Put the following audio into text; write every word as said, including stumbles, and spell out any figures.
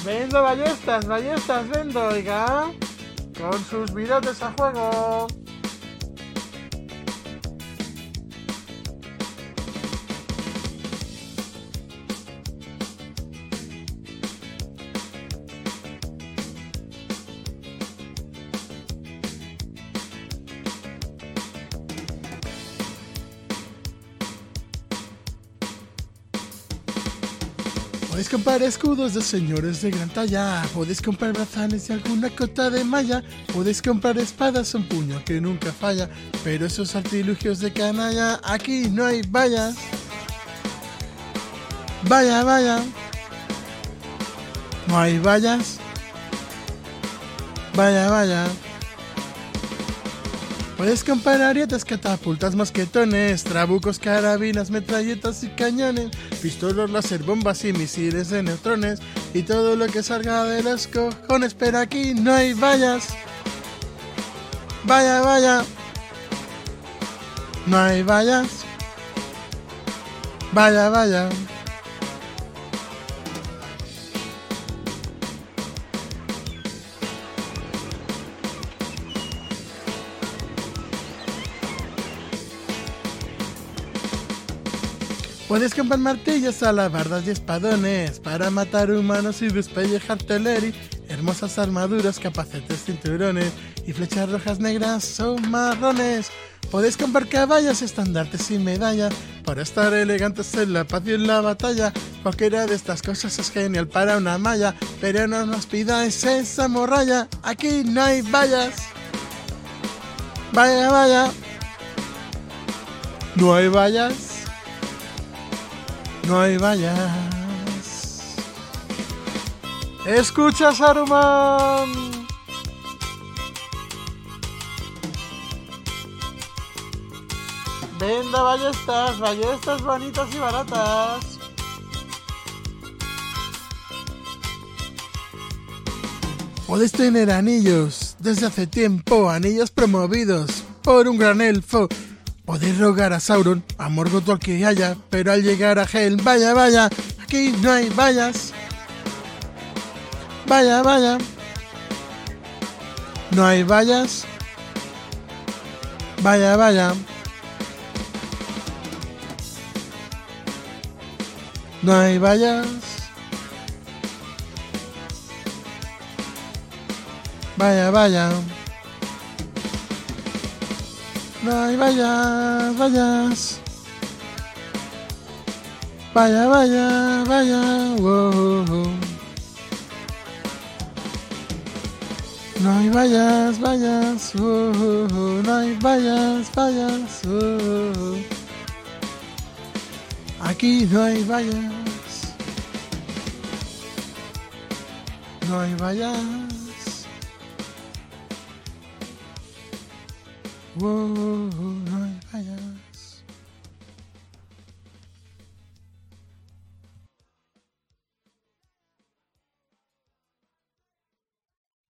Vendo ballestas, ballestas, vendo, oiga. Con sus virotes a juego. Podéis comprar escudos de señores de gran talla, podéis comprar brazales y alguna cota de malla, podéis comprar espadas, un puño que nunca falla, pero esos artilugios de canalla, aquí no hay vallas. Vaya, vaya. No hay vallas. Vaya, vaya. Puedes comprar arietes, catapultas, mosquetones, trabucos, carabinas, metralletas y cañones, pistolas, láser, bombas y misiles de neutrones, y todo lo que salga de los cojones, pero aquí no hay vallas. Vaya, vaya. No hay vallas. Vaya, vaya. Puedes comprar martillos, alabardas y espadones para matar humanos y despellejar teleri, hermosas armaduras, capacetes, cinturones y flechas rojas, negras o marrones. Podéis comprar caballos, estandartes y medallas para estar elegantes en la paz y en la batalla. Cualquiera de estas cosas es genial para una malla, pero no nos pidáis esa morralla. Aquí no hay vallas. Vaya, vaya. No hay vallas. No hay vallas. Escucha, Saruman. Venda ballestas, ballestas bonitas y baratas. Podéis tener anillos desde hace tiempo, anillos promovidos por un gran elfo. Podéis rogar a Sauron, a Morgoth o al que haya, pero al llegar a Helm, vaya, vaya, aquí no hay vallas. Vaya, vaya. No hay vallas. Vaya, vaya. No hay vallas. Vaya, vaya. No hay vallas, vallas. Vaya, vaya, vaya. Wow. No hay vallas, vallas. Wow. No hay vallas, vallas. Wow. Aquí no hay vallas. No hay vallas. Whoa,